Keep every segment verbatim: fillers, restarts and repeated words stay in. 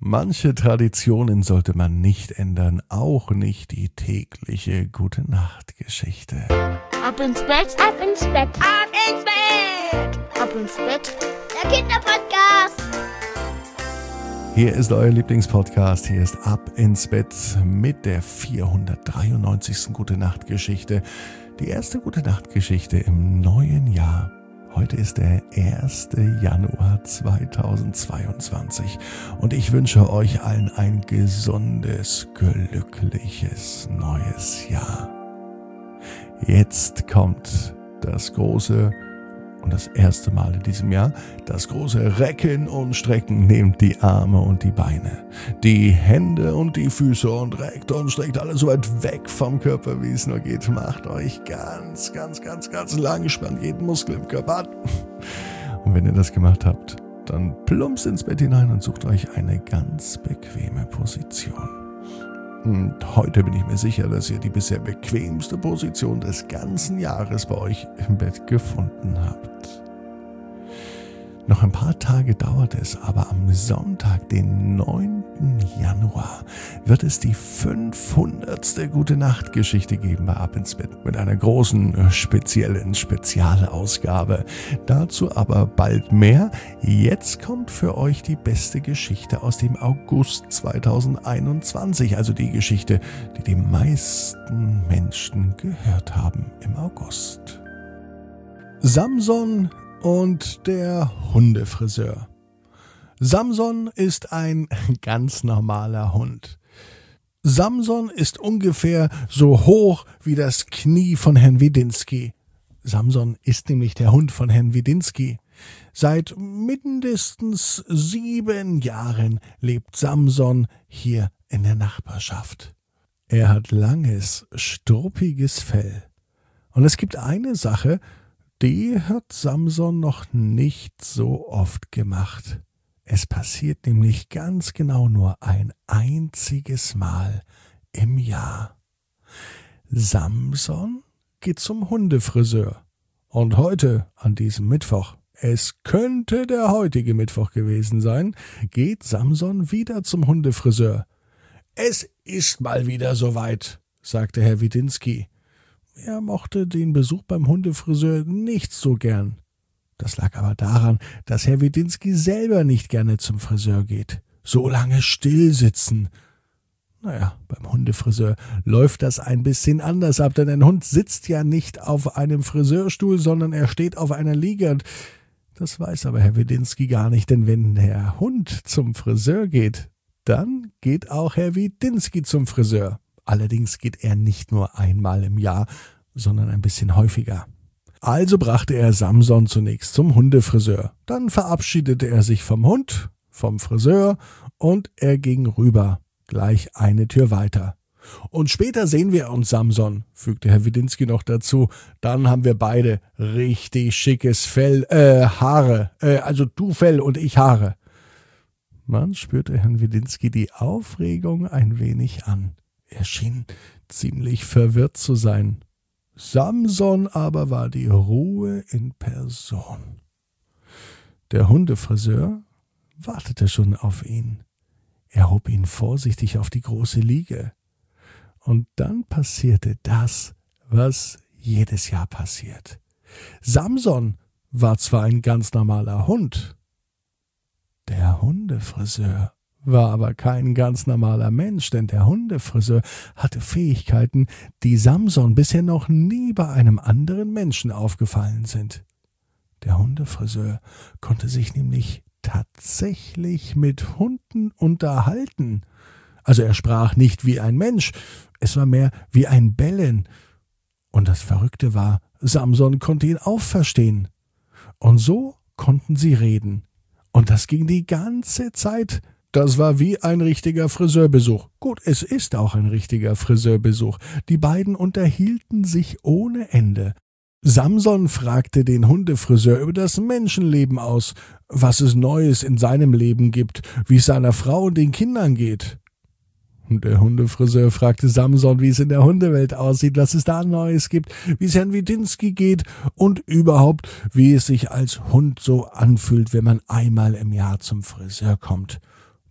Manche Traditionen sollte man nicht ändern, auch nicht die tägliche Gute-Nacht-Geschichte. Ab ins Bett, ab ins Bett, ab ins Bett, ab ins Bett, der Kinderpodcast. Hier ist euer Lieblingspodcast, hier ist Ab ins Bett mit der vierhundertdreiundneunzigsten Gute-Nacht-Geschichte. Die erste Gute-Nacht-Geschichte im neuen Jahr. Heute ist der erste Januar zweitausendzweiundzwanzig und ich wünsche euch allen ein gesundes, glückliches neues Jahr. Jetzt kommt das große und das erste Mal in diesem Jahr, das große Recken und Strecken. Nehmt die Arme und die Beine, die Hände und die Füße und reckt und streckt alles so weit weg vom Körper, wie es nur geht. Macht euch ganz, ganz, ganz, ganz lang, spannt jeden Muskel im Körper an. Und wenn ihr das gemacht habt, dann plumpst ins Bett hinein und sucht euch eine ganz bequeme Position. Und heute bin ich mir sicher, dass ihr die bisher bequemste Position des ganzen Jahres bei euch im Bett gefunden habt. Noch ein paar Tage dauert es, aber am Sonntag, den neunten Januar, wird es die fünfhundertste Gute-Nacht-Geschichte geben bei Ab ins Bett mit einer großen, speziellen Spezialausgabe. Dazu aber bald mehr. Jetzt kommt für euch die beste Geschichte aus dem August zweitausendeinundzwanzig, also die Geschichte, die die meisten Menschen gehört haben im August. Samson und der Hundefriseur. Samson ist ein ganz normaler Hund. Samson ist ungefähr so hoch wie das Knie von Herrn Widinski. Samson ist nämlich der Hund von Herrn Widinski. Seit mindestens sieben Jahren lebt Samson hier in der Nachbarschaft. Er hat langes, struppiges Fell. Und es gibt eine Sache, die hat Samson noch nicht so oft gemacht. Es passiert nämlich ganz genau nur ein einziges Mal im Jahr. Samson geht zum Hundefriseur. Und heute, an diesem Mittwoch, es könnte der heutige Mittwoch gewesen sein, geht Samson wieder zum Hundefriseur. Es ist mal wieder soweit, sagte Herr Widinski. Er mochte den Besuch beim Hundefriseur nicht so gern. Das lag aber daran, dass Herr Widinski selber nicht gerne zum Friseur geht. So lange still sitzen. Naja, beim Hundefriseur läuft das ein bisschen anders ab, denn ein Hund sitzt ja nicht auf einem Friseurstuhl, sondern er steht auf einer Liege. Und das weiß aber Herr Widinski gar nicht, denn wenn der Hund zum Friseur geht, dann geht auch Herr Widinski zum Friseur. Allerdings geht er nicht nur einmal im Jahr, sondern ein bisschen häufiger. Also brachte er Samson zunächst zum Hundefriseur. Dann verabschiedete er sich vom Hund, vom Friseur und er ging rüber, gleich eine Tür weiter. Und später sehen wir uns, Samson, fügte Herr Widinski noch dazu. Dann haben wir beide richtig schickes Fell, äh, Haare, äh, also du Fell und ich Haare. Man spürte Herrn Widinski die Aufregung ein wenig an. Er schien ziemlich verwirrt zu sein. Samson aber war die Ruhe in Person. Der Hundefriseur wartete schon auf ihn. Er hob ihn vorsichtig auf die große Liege. Und dann passierte das, was jedes Jahr passiert. Samson war zwar ein ganz normaler Hund, der Hundefriseur war aber kein ganz normaler Mensch, denn der Hundefriseur hatte Fähigkeiten, die Samson bisher noch nie bei einem anderen Menschen aufgefallen sind. Der Hundefriseur konnte sich nämlich tatsächlich mit Hunden unterhalten. Also er sprach nicht wie ein Mensch, es war mehr wie ein Bellen. Und das Verrückte war, Samson konnte ihn auch verstehen. Und so konnten sie reden. Und das ging die ganze Zeit. Das war wie ein richtiger Friseurbesuch. Gut, es ist auch ein richtiger Friseurbesuch. Die beiden unterhielten sich ohne Ende. Samson fragte den Hundefriseur über das Menschenleben aus, was es Neues in seinem Leben gibt, wie es seiner Frau und den Kindern geht. Und der Hundefriseur fragte Samson, wie es in der Hundewelt aussieht, was es da Neues gibt, wie es Herrn Widinski geht und überhaupt, wie es sich als Hund so anfühlt, wenn man einmal im Jahr zum Friseur kommt.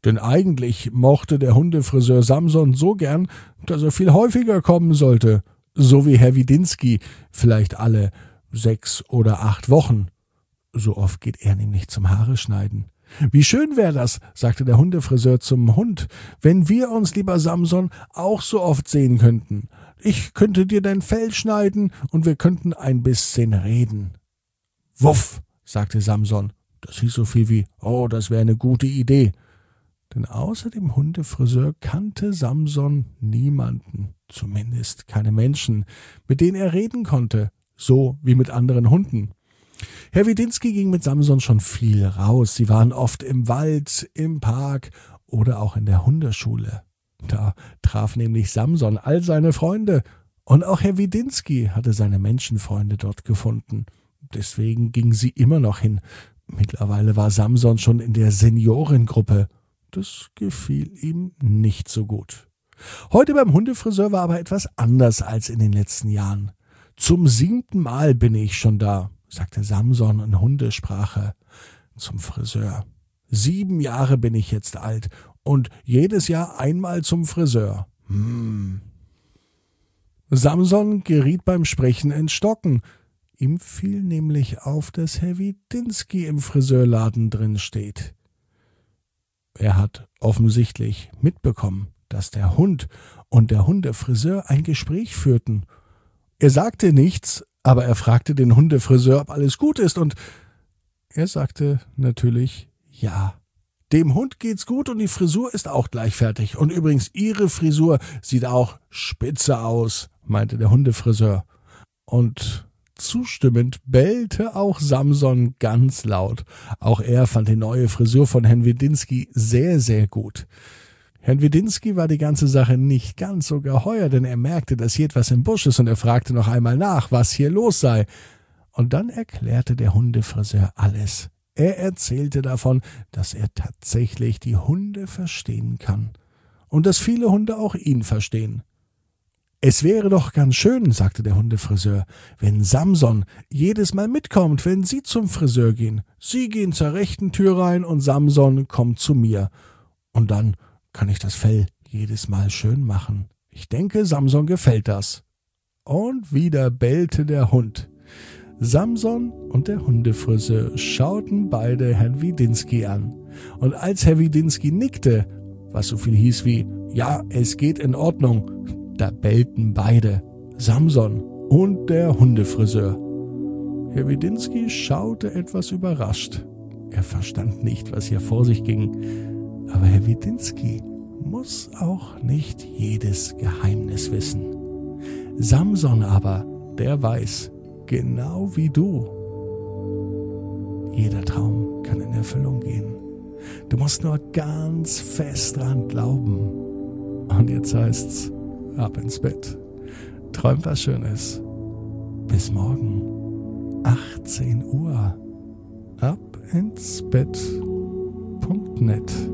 Denn eigentlich mochte der Hundefriseur Samson so gern, dass er viel häufiger kommen sollte. So wie Herr Widinski, vielleicht alle sechs oder acht Wochen. So oft geht er nämlich zum Haare schneiden. »Wie schön wäre das«, sagte der Hundefriseur zum Hund, »wenn wir uns, lieber Samson, auch so oft sehen könnten. Ich könnte dir dein Fell schneiden und wir könnten ein bisschen reden.« »Wuff«, sagte Samson. Das hieß so viel wie, »Oh, das wäre eine gute Idee.« Denn außer dem Hundefriseur kannte Samson niemanden, zumindest keine Menschen, mit denen er reden konnte, so wie mit anderen Hunden. Herr Widinski ging mit Samson schon viel raus. Sie waren oft im Wald, im Park oder auch in der Hundeschule. Da traf nämlich Samson all seine Freunde. Und auch Herr Widinski hatte seine Menschenfreunde dort gefunden. Deswegen gingen sie immer noch hin. Mittlerweile war Samson schon in der Seniorengruppe. Das gefiel ihm nicht so gut. Heute beim Hundefriseur war aber etwas anders als in den letzten Jahren. Zum siebten Mal bin ich schon da, sagte Samson in Hundesprache zum Friseur. Sieben Jahre bin ich jetzt alt und jedes Jahr einmal zum Friseur. Hm. Samson geriet beim Sprechen ins Stocken. Ihm fiel nämlich auf, dass Herr Widinski im Friseurladen drin steht. Er hat offensichtlich mitbekommen, dass der Hund und der Hundefriseur ein Gespräch führten. Er sagte nichts, aber er fragte den Hundefriseur, ob alles gut ist, und er sagte natürlich ja. Dem Hund geht's gut und die Frisur ist auch gleich fertig. Und übrigens, Ihre Frisur sieht auch spitze aus, meinte der Hundefriseur. Und zustimmend bellte auch Samson ganz laut. Auch er fand die neue Frisur von Herrn Widinski sehr, sehr gut. Herrn Widinski war die ganze Sache nicht ganz so geheuer, denn er merkte, dass hier etwas im Busch ist, und er fragte noch einmal nach, was hier los sei. Und dann erklärte der Hundefriseur alles. Er erzählte davon, dass er tatsächlich die Hunde verstehen kann und dass viele Hunde auch ihn verstehen. »Es wäre doch ganz schön«, sagte der Hundefriseur, »wenn Samson jedes Mal mitkommt, wenn Sie zum Friseur gehen. Sie gehen zur rechten Tür rein und Samson kommt zu mir. Und dann kann ich das Fell jedes Mal schön machen. Ich denke, Samson gefällt das.« Und wieder bellte der Hund. Samson und der Hundefriseur schauten beide Herrn Widinski an. Und als Herr Widinski nickte, was so viel hieß wie, »Ja, es geht in Ordnung«, da bellten beide, Samson und der Hundefriseur. Herr Widinski schaute etwas überrascht. Er verstand nicht, was hier vor sich ging. Aber Herr Widinski muss auch nicht jedes Geheimnis wissen. Samson aber, der weiß, genau wie du. Jeder Traum kann in Erfüllung gehen. Du musst nur ganz fest dran glauben. Und jetzt heißt's, ab ins Bett. Träum was Schönes. Bis morgen, achtzehn Uhr. Ab ins Bett Punkt net